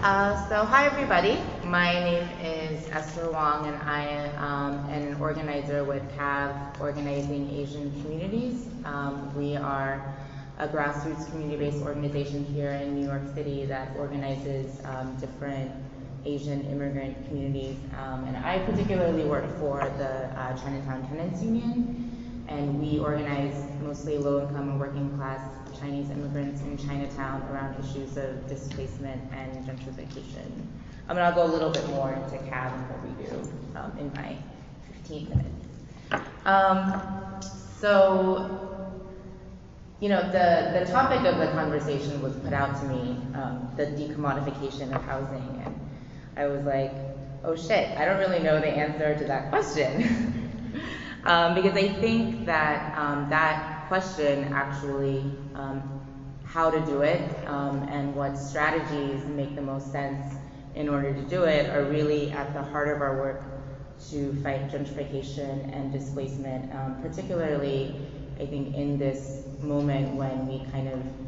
Hi everybody. My name is Esther Wong, and I am an organizer with CAV, Organizing Asian Communities. We are a grassroots community-based organization here in New York City that organizes different Asian immigrant communities. And I particularly work for the Chinatown Tenants Union, and we organize mostly low-income and working-class Chinese immigrants in Chinatown around issues of displacement and gentrification. I'll go a little bit more into CAV and what we do in my 15 minutes. The topic of the conversation was put out to me, the decommodification of housing, and I was like, oh shit, I don't really know the answer to that question. Because I think that that question actually, how to do it and what strategies make the most sense in order to do it are really at the heart of our work to fight gentrification and displacement, particularly I think in this moment when we kind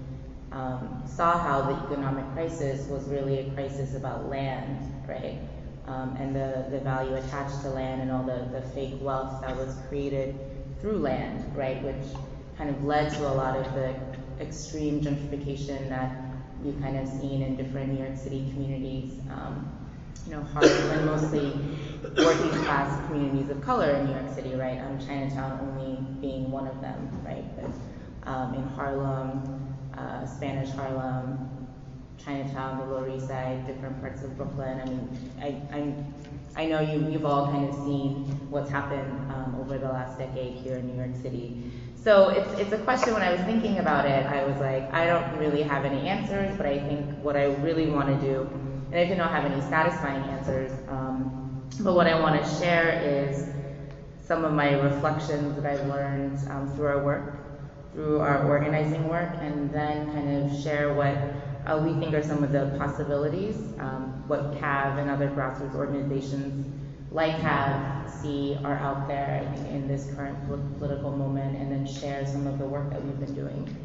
of saw how the economic crisis was really a crisis about land, right? And the value attached to land and all the fake wealth that was created through land, right? Which kind of led to a lot of the extreme gentrification that we've kind of seen in different New York City communities, and mostly working class communities of color in New York City, right? Chinatown only being one of them, right? But in Harlem, Spanish Harlem, Chinatown, the Lower East Side, different parts of Brooklyn. I know you've all kind of seen what's happened over the last decade here in New York City. So it's a question. When I was thinking about it, I was like, I don't really have any answers, but I think what I really want to do, and I don't have any satisfying answers, but what I want to share is some of my reflections that I've learned through our work, through our organizing work, and then kind of share what we think are some of the possibilities, what CAV and other grassroots organizations like CAV see are out there, I think, in this current political moment, and then share some of the work that we've been doing.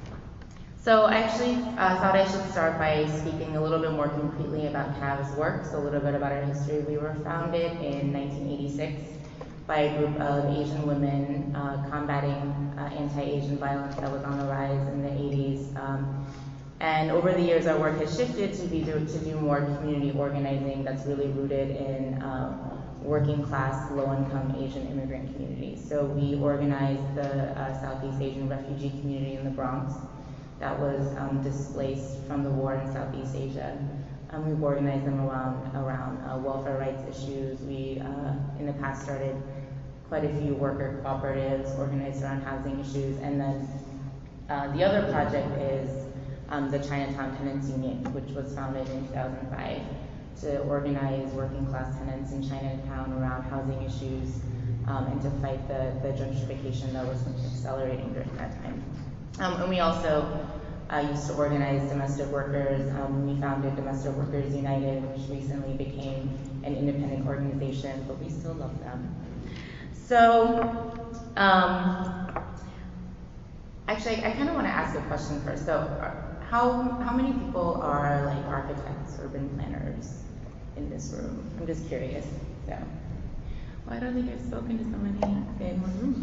So I actually thought I should start by speaking a little bit more concretely about CAV's work, so a little bit about our history. We were founded in 1986 by a group of Asian women combating anti-Asian violence that was on the rise in the 80s. And over the years, our work has shifted to do more community organizing that's really rooted in working class, low-income Asian immigrant communities. So we organized the Southeast Asian refugee community in the Bronx that was displaced from the war in Southeast Asia. We've organized them around welfare rights issues. We, in the past, started quite a few worker cooperatives organized around housing issues. And then the other project is the Chinatown Tenants Union, which was founded in 2005 to organize working class tenants in Chinatown around housing issues and to fight the gentrification that was accelerating during that time. And we also used to organize domestic workers. We founded Domestic Workers United, which recently became an independent organization, but we still love them. So, actually, I kind of want to ask a question first. So, how many people are like architects, urban planners in this room? I'm just curious. So, well, I don't think I've spoken to somebody in one room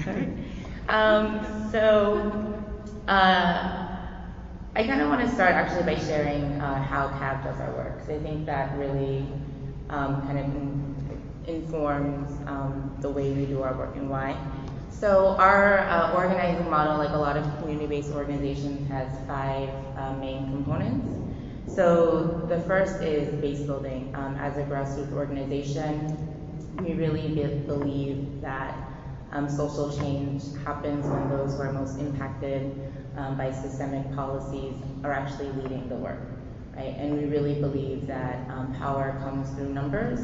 before. I kind of want to start actually by sharing how CAV does our work, because I think that really kind of informs the way we do our work and why. So our organizing model, like a lot of community-based organizations, has 5 main components. So the first is base building. As a grassroots organization, we really believe that social change happens when those who are most impacted by systemic policies are actually leading the work, right? And we really believe that power comes through numbers,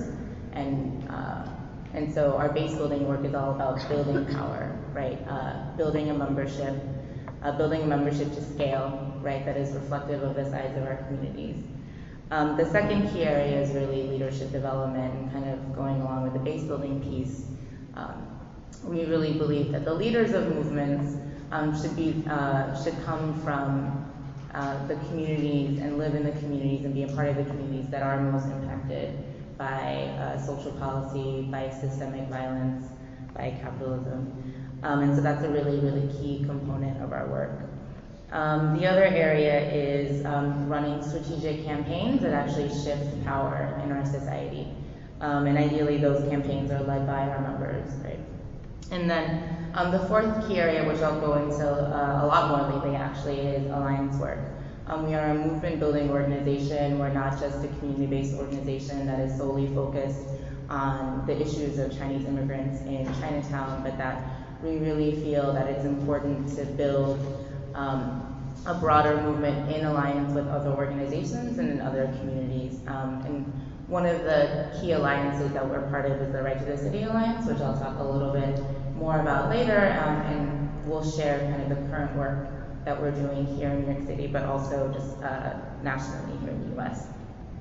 and so our base building work is all about building power, right? Building a membership to scale, right? That is reflective of the size of our communities. The second key area is really leadership development, and kind of going along with the base building piece. We really believe that the leaders of movements should come from the communities and live in the communities and be a part of the communities that are most impacted by social policy, by systemic violence, by capitalism. And so that's a really, really key component of our work. The other area is running strategic campaigns that actually shift power in our society. And ideally those campaigns are led by our members, right? And then the fourth key area, which I'll go into a lot more lately actually, is alliance work. We are a movement building organization. We're not just a community-based organization that is solely focused on the issues of Chinese immigrants in Chinatown, but that we really feel that it's important to build a broader movement in alliance with other organizations and in other communities. And one of the key alliances that we're part of is the Right to the City Alliance, which I'll talk a little bit more about later, and we'll share kind of the current work that we're doing here in New York City, but also just nationally here in the US.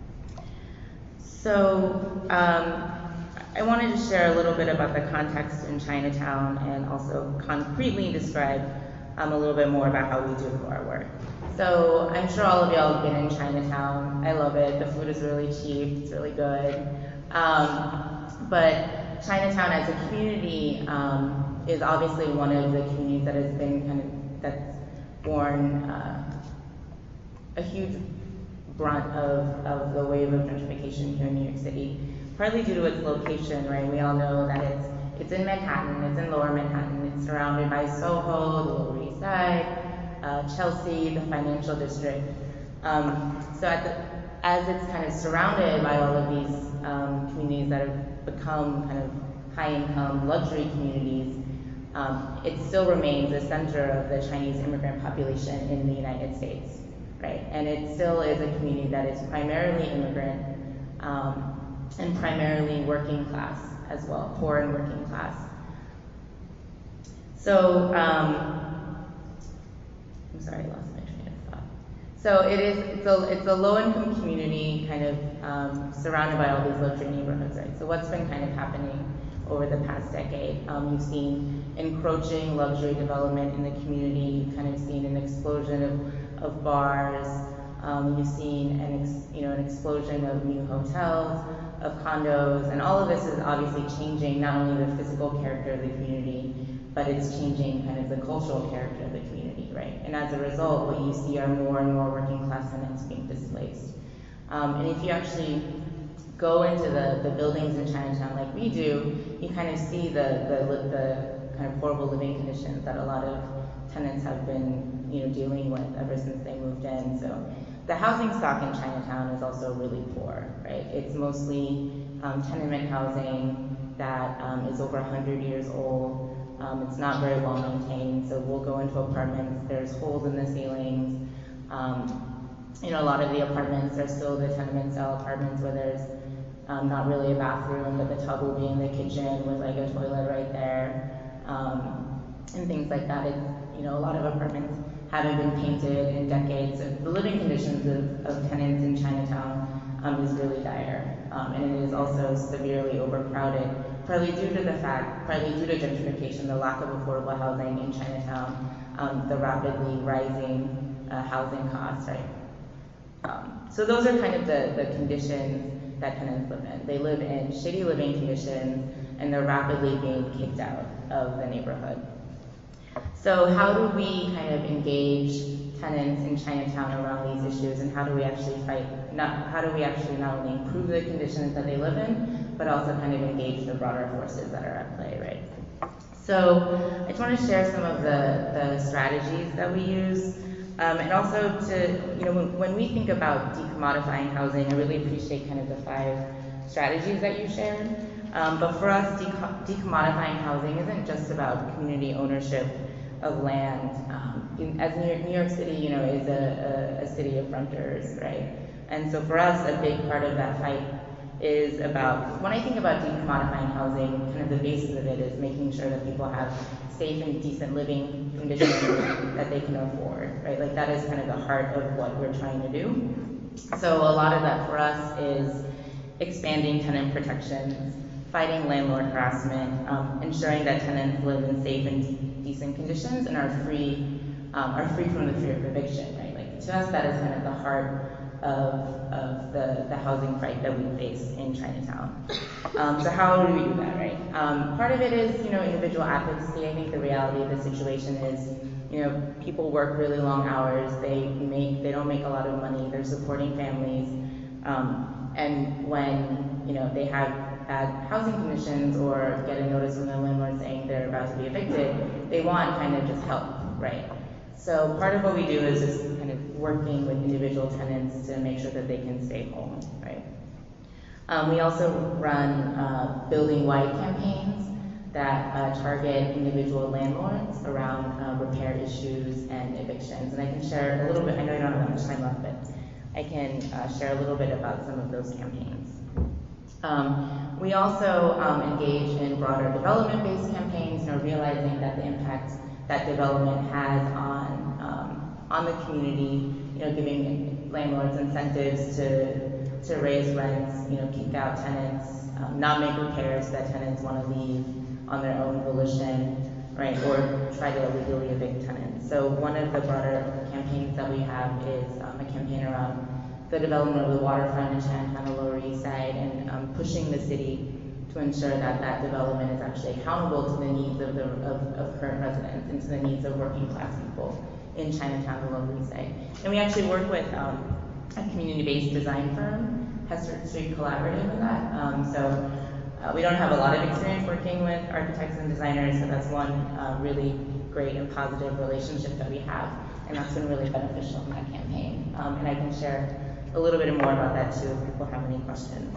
So I wanted to share a little bit about the context in Chinatown and also concretely describe a little bit more about how we do our work. So I'm sure all of y'all have been in Chinatown. I love it. The food is really cheap. It's really good. But Chinatown as a community is obviously one of the communities that has been that's borne a huge brunt of the wave of gentrification here in New York City, partly due to its location, right? We all know that it's in Manhattan, it's in Lower Manhattan, it's surrounded by Soho, the Lower East Side, Chelsea, the financial district. So as it's kind of surrounded by all of these communities that have become kind of high-income luxury communities, it still remains the center of the Chinese immigrant population in the United States, right? And it still is a community that is primarily immigrant and primarily working class as well, poor and working class. So, I'm sorry, I lost my train of thought. So it's a low-income community kind of surrounded by all these luxury neighborhoods, right? So what's been kind of happening over the past decade? You've seen encroaching luxury development in the community. You've kind of seen an explosion of bars. You've seen an explosion of new hotels, of condos, and all of this is obviously changing not only the physical character of the community, but it's changing kind of the cultural character of the community, right? And as a result, what you see are more and more working class tenants being displaced. And if you actually go into the buildings in Chinatown like we do, you kind of see the kind of horrible living conditions that a lot of tenants have been dealing with ever since they moved in. So the housing stock in Chinatown is also really poor, right? It's mostly tenement housing that is over 100 years old. It's not very well maintained, so we'll go into apartments, there's holes in the ceilings. A lot of the apartments are still the tenement style apartments where there's not really a bathroom, but the tub will be in the kitchen with like a toilet right there, and things like that. A lot of apartments haven't been painted in decades. So the living conditions of tenants in Chinatown is really dire, and it is also severely overcrowded, partly due to gentrification, the lack of affordable housing in Chinatown, the rapidly rising housing costs, right? So those are kind of the conditions that tenants live in. They live in shitty living conditions, and they're rapidly being kicked out of the neighborhood. So how do we kind of engage tenants in Chinatown around these issues, and how do we actually not only improve the conditions that they live in, but also kind of engage the broader forces that are at play, right? So I just want to share some of the strategies that we use, and also when we think about decommodifying housing, I really appreciate kind of the 5 strategies that you shared. But for us, decommodifying housing isn't just about community ownership of land. As New York City, is a city of renters, right? And so for us, a big part of that fight is about, when I think about decommodifying housing, kind of the basis of it is making sure that people have safe and decent living conditions that they can afford, right? Like that is kind of the heart of what we're trying to do. So a lot of that for us is expanding tenant protections, fighting landlord harassment, ensuring that tenants live in safe and decent conditions and are free from the fear of eviction, right? Like to us, that is kind of the heart of the housing fight that we face in Chinatown. So how do we do that, right? Part of it is, individual advocacy. I think the reality of the situation is, people work really long hours. They don't make a lot of money. They're supporting families, and when they have bad housing conditions or get a notice from their landlord saying they're about to be evicted, they want kind of just help, right? So part of what we do is just kind of working with individual tenants to make sure that they can stay home, right? We also run building-wide campaigns that target individual landlords around repair issues and evictions. And I can share a little bit, I know you don't have that much time left, but I can share a little bit about some of those campaigns. We also engage in broader development-based campaigns, realizing that the impact that development has on the community, giving landlords incentives to raise rents, kick out tenants, not make repairs that tenants want to leave on their own volition, right, or try to illegally evict tenants. So one of the broader campaigns that we have is a campaign around the development of the waterfront in Chinatown, the Lower East Side, and pushing the city to ensure that that development is actually accountable to the needs of current residents and to the needs of working class people in Chinatown, the Lower East Side. And we actually work with a community-based design firm, Hester Street Collaborative, with that. So we don't have a lot of experience working with architects and designers, so that's one really great and positive relationship that we have, and that's been really beneficial in that campaign. And I can share a little bit more about that too if people have any questions.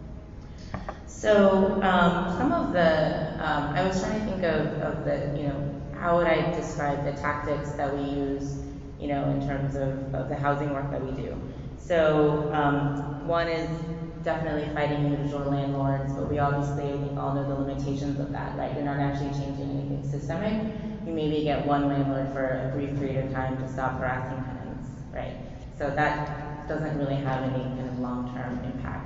So some of the, I was trying to think of the, how would I describe the tactics that we use, in terms of the housing work that we do. So one is definitely fighting individual landlords, but we obviously, I think, all know the limitations of that, right? You're not actually changing anything systemic. You maybe get one landlord for a brief period of time to stop harassing tenants, right? So that doesn't really have any kind of long-term impact.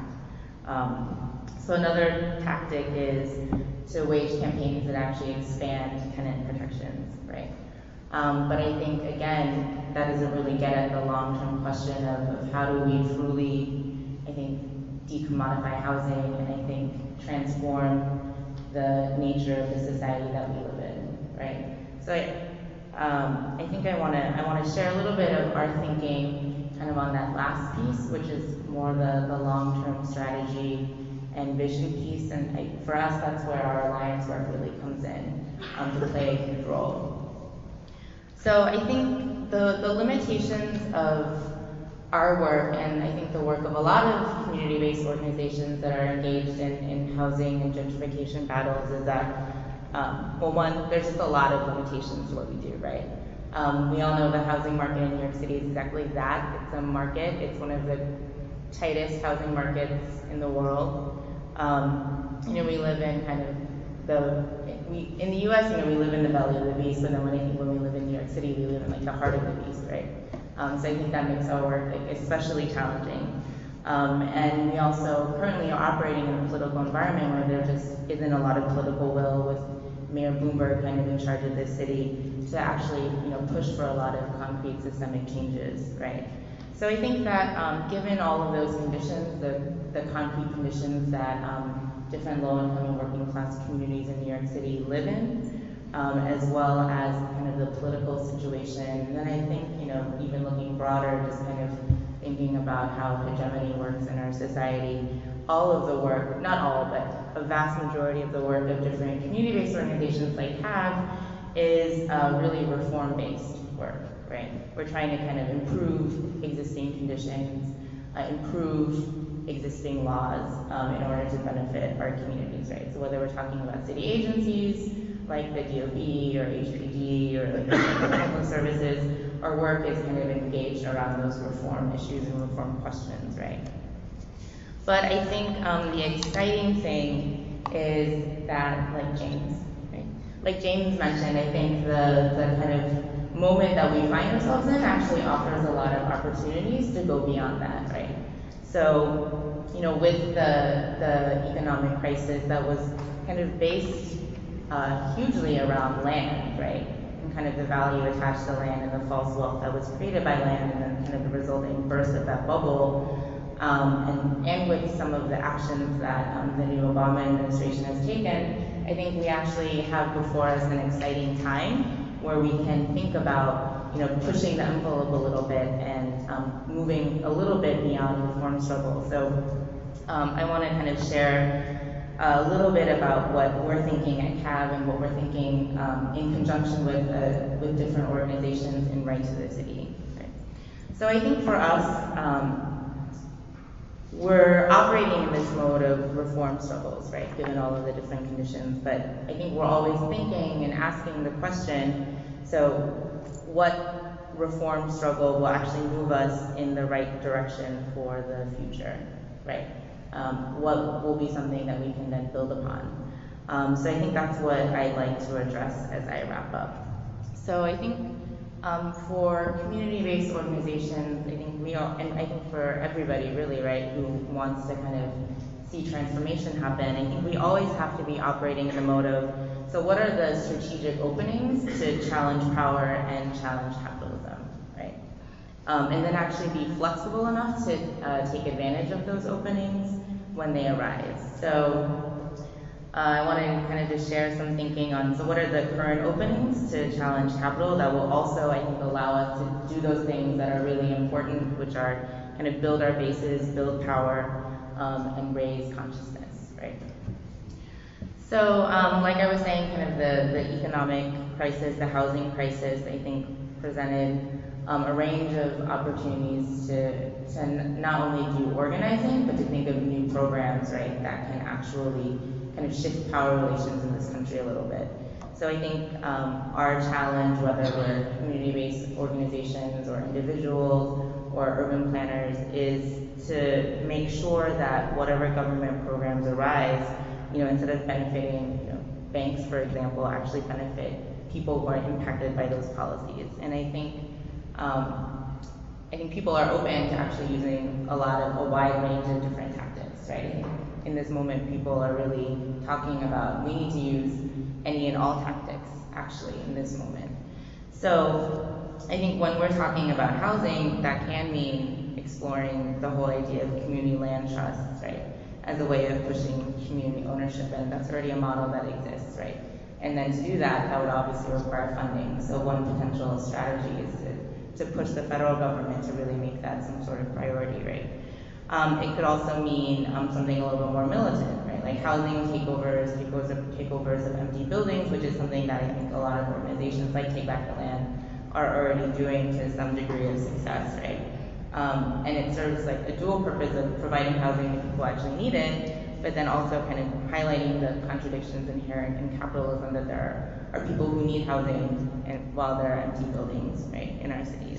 So another tactic is to wage campaigns that actually expand tenant protections, right? But I think, again, that doesn't really get at the long-term question of how do we truly, I think, decommodify housing and I think transform the nature of the society that we live in, right? So I think I want to share a little bit of our thinking kind of on that last piece, which is more the long-term strategy and vision piece, and for us, that's where our alliance work really comes in to play a huge role. So I think the limitations of our work, and I think the work of a lot of community-based organizations that are engaged in housing and gentrification battles is that, well, one, there's just a lot of limitations to what we do, right? We all know the housing market in New York City is exactly that. It's a market. It's one of the tightest housing markets in the world. We live in kind of in the U.S., we live in the belly of the beast, but then when we live in New York City, we live in like the heart of the beast, right? So I think that makes our work especially challenging. And we also currently are operating in a political environment where there just isn't a lot of political will, with Mayor Bloomberg kind of in charge of this city to actually, push for a lot of concrete systemic changes, right? So I think that given all of those conditions, the concrete conditions that different low-income and working-class communities in New York City live in, as well as kind of the political situation, and then I think, even looking broader, just kind of thinking about how hegemony works in our society, all of the work, not all, but a vast majority of the work of different community-based organizations like HAVE is really reform-based work, right? We're trying to kind of improve existing conditions, improve existing laws in order to benefit our communities, right? So whether we're talking about city agencies like the DOB or HPD or like the services, our work is kind of engaged around those reform issues and reform questions, right? But I think the exciting thing is that, like James, right? Like James mentioned, I think the kind of moment that we find ourselves in actually offers a lot of opportunities to go beyond that, right? So, with the economic crisis that was kind of based hugely around land, right? and kind of the value attached to land and the false wealth that was created by land, and then kind of the resulting burst of that bubble, and with some of the actions that the new Obama administration has taken, I think we actually have before us an exciting time where we can think about, pushing the envelope a little bit and moving a little bit beyond reform struggle. So I want to kind of share a little bit about what we're thinking at CAB and what we're thinking in conjunction with different organizations in Right to the City. Right? So I think for us, we're operating in this mode of reform struggles, right, given all of the different conditions, but I think we're always thinking and asking the question, so what reform struggle will actually move us in the right direction for the future, right? What will be something that we can then build upon? So I think that's what I'd like to address as I wrap up. So I think for community-based organizations, I think we all, and I think for everybody really, right, who wants to kind of see transformation happen, I think we always have to be operating in the mode of, so what are the strategic openings to challenge power and challenge capitalism, right? And then actually be flexible enough to take advantage of those openings when they arise. So I want to kind of just share some thinking on, so what are the current openings to challenge capital that will also, I think, allow us to do those things that are really important, which are kind of build our bases, build power, and raise consciousness, right? So like I was saying, kind of the economic crisis, the housing crisis, I think presented a range of opportunities to not only do organizing, but to think of new programs, right, that can actually kind of shift power relations in this country a little bit. So I think our challenge, whether we're community-based organizations or individuals or urban planners, is to make sure that whatever government programs arise, instead of benefiting banks, for example, actually benefit people who are impacted by those policies. And I think people are open to actually using a wide range of different tactics, right? In this moment, people are really talking about we need to use any and all tactics, actually, in this moment. So I think when we're talking about housing, that can mean exploring the whole idea of community land trusts, right, as a way of pushing community ownership, and that's already a model that exists, right? And then to do that, that would obviously require funding. So one potential strategy is to push the federal government to really make that some sort of priority, right? It could also mean something a little bit more militant, right? Like housing takeovers of empty buildings, which is something that I think a lot of organizations like Take Back the Land are already doing to some degree of success, right? And it serves like a dual purpose of providing housing to people who actually need it, but then also kind of highlighting the contradictions inherent in capitalism, that there are people who need housing while there are empty buildings, right, in our cities.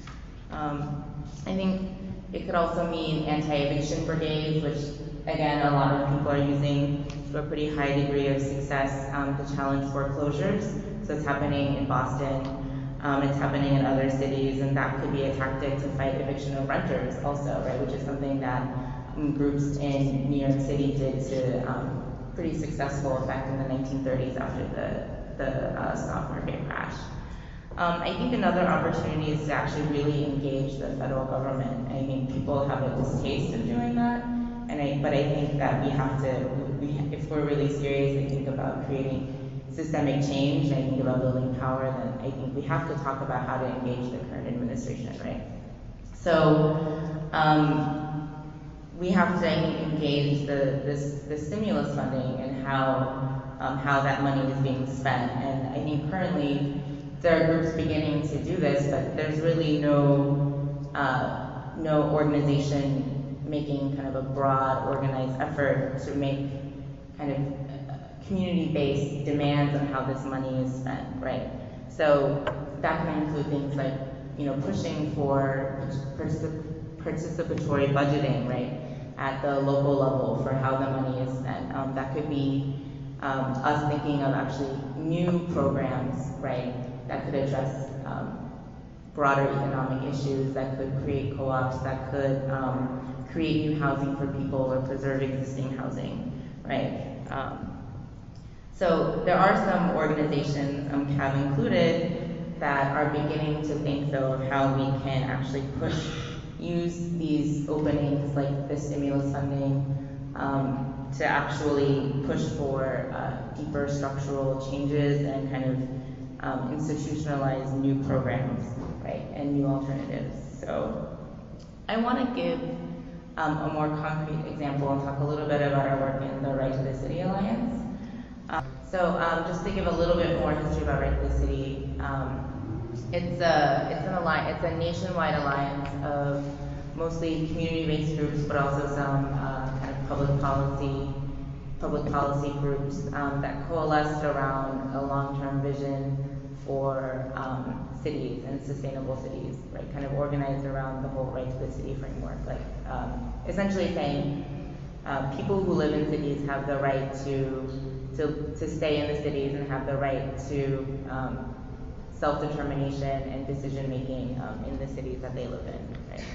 I think it could also mean anti-eviction brigades, which again a lot of people are using to a pretty high degree of success to challenge foreclosures. So it's happening in Boston, it's happening in other cities, and that could be a tactic to fight eviction of renters also, right, which is something that groups in New York City did to pretty successful effect in the 1930s after the stock market crash. I think another opportunity is to actually really engage the federal government. I think people have a distaste of doing that, but I think that we have to, if we're really serious, I think about creating systemic change, and I think about building power, then I think we have to talk about how to engage the current administration, right? So we have to, I think, engage the stimulus funding and how that money is being spent. And I think currently there are groups beginning to do this, but there's really no organization making kind of a broad, organized effort to make kind of community-based demands on how this money is spent, right? So that can include things like, pushing for participatory budgeting, right, at the local level for how the money is spent. That could be us thinking of actually new programs, right, that could address broader economic issues, that could create co-ops, that could create new housing for people or preserve existing housing, right? So there are some organizations, CAB included, that are beginning to think though of how we can actually use these openings like the stimulus funding to actually push for deeper structural changes and kind of institutionalize new programs, right, and new alternatives. So I want to give a more concrete example and talk a little bit about our work in the Right to the City Alliance. Just to give a little bit more history about Right to the City, it's a nationwide alliance of mostly community-based groups, but also some kind of public policy groups that coalesced around a long-term vision for cities and sustainable cities, right? Kind of organized around the whole Right to the City framework, like essentially saying people who live in cities have the right to stay in the cities and have the right to self-determination and decision-making in the cities that they live in, right?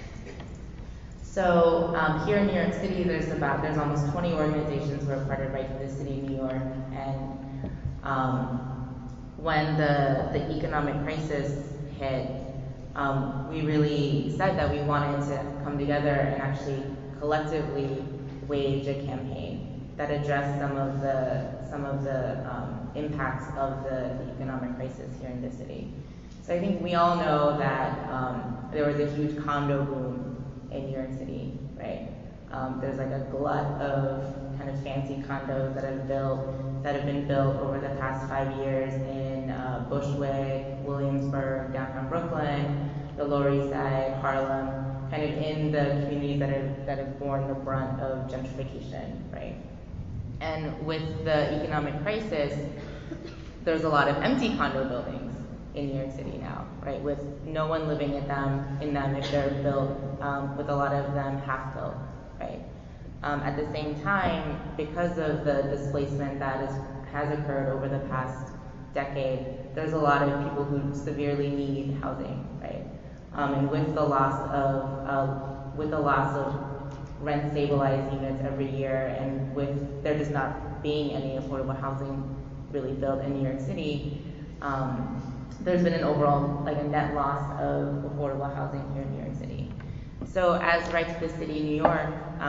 So here in New York City, there's almost 20 organizations who are part of Right to the City New York, and when the economic crisis hit, we really said that we wanted to come together and actually collectively wage a campaign that addressed some of the impacts of the economic crisis here in the city. So I think we all know that there was a huge condo boom in New York City, right? There's like a glut of kind of fancy condos that have been built over the past 5 years in Bushwick, Williamsburg, downtown Brooklyn, the Lower East Side, Harlem, kind of in the communities that have borne the brunt of gentrification, right? And with the economic crisis, there's a lot of empty condo buildings in New York City now, right? With no one living in them if they're built, with a lot of them half built, right? At the same time, because of the displacement that has occurred over the past decade, there's a lot of people who severely need housing, right? And with the loss of rent stabilized units every year, and with there just not being any affordable housing really built in New York City, there's been an overall, like a net loss of affordable housing here in New York City. So as Right to the City New York,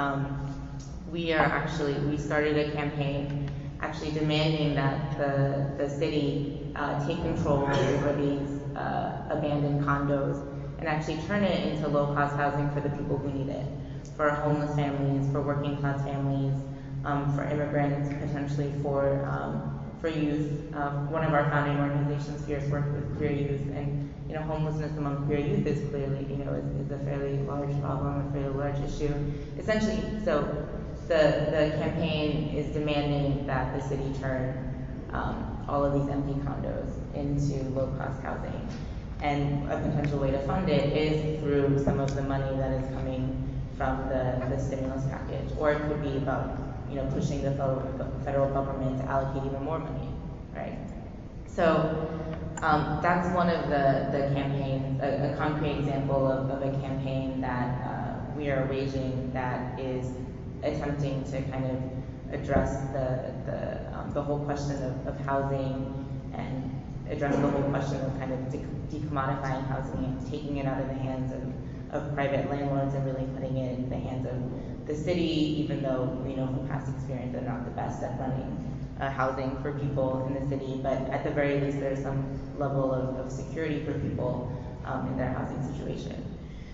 we started a campaign actually demanding that the city take control over these abandoned condos and actually turn it into low-cost housing for the people who need it, for homeless families, for working class families, for immigrants, potentially for youth. One of our founding organizations, Fierce, work with queer youth, and homelessness among queer youth is clearly is a fairly large problem, a fairly large issue. Essentially, so the campaign is demanding that the city turn all of these empty condos into low-cost housing, and a potential way to fund it is through some of the money that is coming from the stimulus package, or it could be about pushing the federal government to allocate even more money, right? So that's one of the campaigns, a concrete example of a campaign that we are waging that is attempting to kind of address the whole question of housing, and address the whole question of kind of decommodifying housing and taking it out of the hands of private landlords and really putting it in the hands of the city, even though we know from past experience they're not the best at running housing for people in the city, but at the very least there's some level of security for people in their housing situation.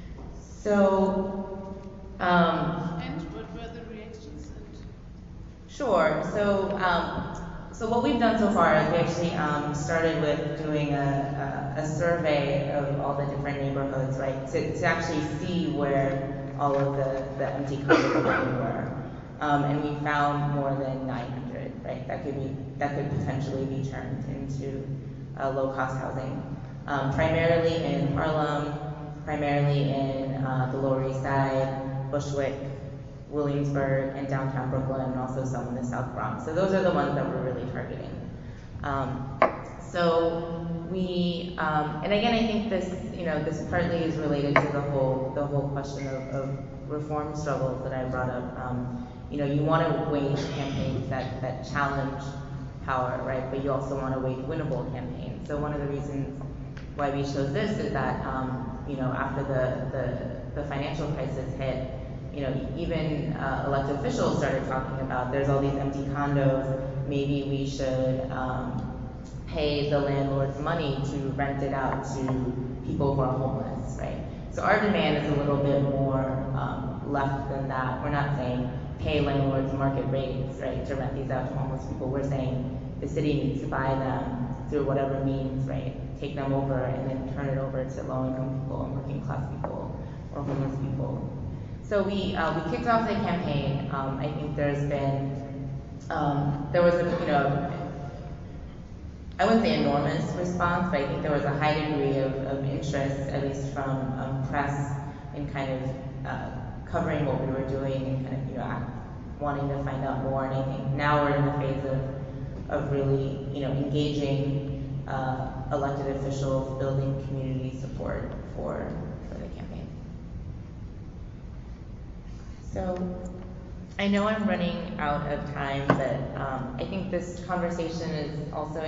So, and what were the reactions? Sure. So what we've done so far is we actually started with doing a survey of all the different neighborhoods, right, to actually see where all of the empty condos were, and we found more than 900, right? That could potentially be turned into low-cost housing, primarily in Harlem, primarily in the Lower East Side, Bushwick, Williamsburg, and downtown Brooklyn, and also some in the South Bronx. So those are the ones that we're really targeting. So we, and again, I think this partly is related to the whole question of reform struggles that I brought up. You want to wage campaigns that challenge power, right? But you also want to wage winnable campaigns. So one of the reasons why we chose this is that, after the financial crisis hit, even elected officials started talking about there's all these empty condos, maybe we should pay the landlords money to rent it out to people who are homeless, right? So our demand is a little bit more left than that. We're not saying pay landlords market rates, right, to rent these out to homeless people. We're saying the city needs to buy them through whatever means, right? Take them over and then turn it over to low-income people and working class people or homeless people. So we kicked off the campaign. I think there's been there was I wouldn't say enormous response, but I think there was a high degree of interest, at least from press, in kind of covering what we were doing and kind of wanting to find out more. And I think now we're in the phase of really engaging elected officials, building community support for the campaign. So I know I'm running out of time, but I think this conversation is also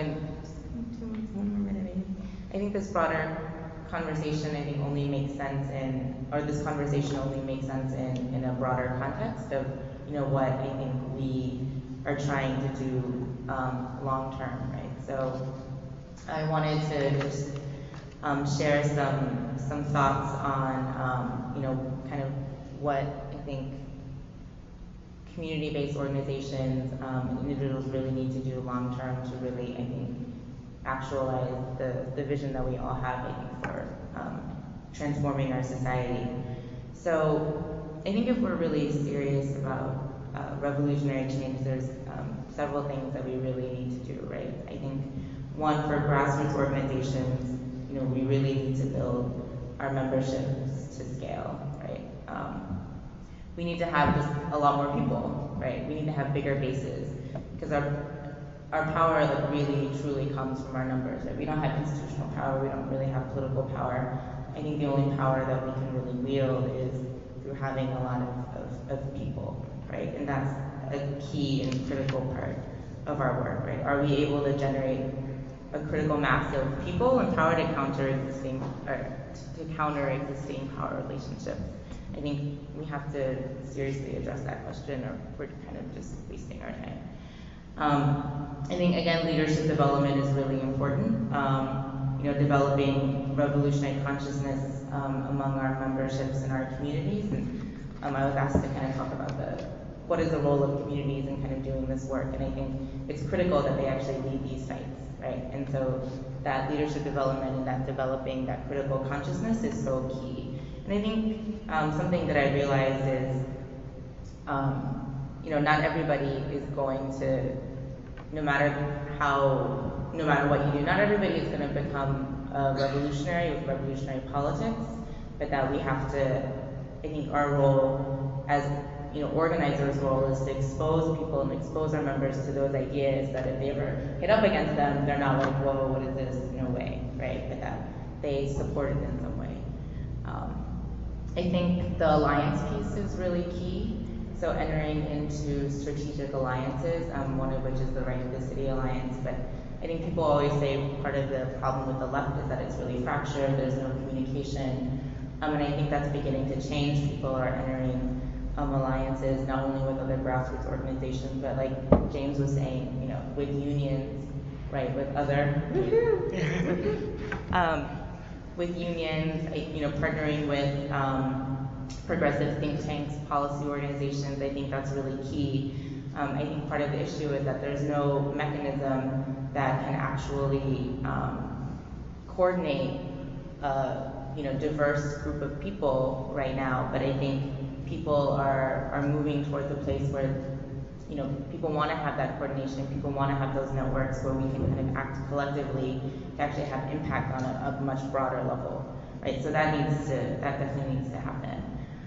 I think this broader conversation only makes sense this conversation only makes sense in a broader context of what I think we are trying to do long term, right? So I wanted to just share some thoughts on kind of what I think community-based organizations and individuals really need to do long term to really, I think, actualize the vision that we all have, I think, for transforming our society. So I think if we're really serious about revolutionary change, there's several things that we really need to do, right? I think one, for grassroots organizations, we really need to build our memberships to scale, right? We need to have just a lot more people, right? We need to have bigger bases because our power really truly comes from our numbers, right? We don't have institutional power, we don't really have political power. I think the only power that we can really wield is through having a lot of people, right? And that's a key and critical part of our work, right? Are we able to generate a critical mass of people and power to counter existing power relationships? I think we have to seriously address that question, or we're kind of just wasting our time. I think, again, leadership development is really important. Developing revolutionary consciousness among our memberships and our communities. And I was asked to kind of talk about what is the role of communities in kind of doing this work. And I think it's critical that they actually lead these sites, right? And so that leadership development and that developing that critical consciousness is so key. And I think something that I realized is, not everybody is going to, no matter what you do, not everybody is going to become revolutionary with revolutionary politics, but that we have to, I think our role as organizers' role is to expose people and expose our members to those ideas that if they ever hit up against them, they're not like, whoa, what is this? No way, right? But that they support it in some way. I think the alliance piece is really key. So entering into strategic alliances, one of which is the Right to the City Alliance. But I think people always say part of the problem with the left is that it's really fractured, there's no communication. And I think that's beginning to change. People are entering alliances not only with other grassroots organizations, but like James was saying, with unions, right, with other, with unions, partnering with progressive think tanks, policy organizations. I think that's really key. I think part of the issue is that there's no mechanism that can actually coordinate a diverse group of people right now. But I think people are moving towards a place where people want to have that coordination. People want to have those networks where we can kind of act collectively to actually have impact on a much broader level, right? So that definitely needs to happen.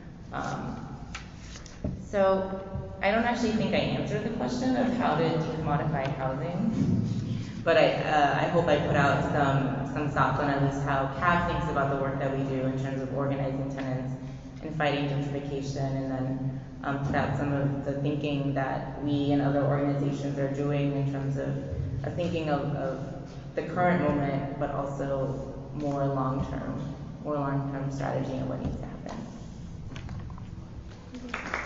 So I don't actually think I answered the question of how to decommodify housing, but I hope I put out some thoughts on at least how CAB thinks about the work that we do in terms of organizing tenants and fighting gentrification, and then put out some of the thinking that we and other organizations are doing in terms of thinking of the current moment, but also more long-term strategy and what needs to happen.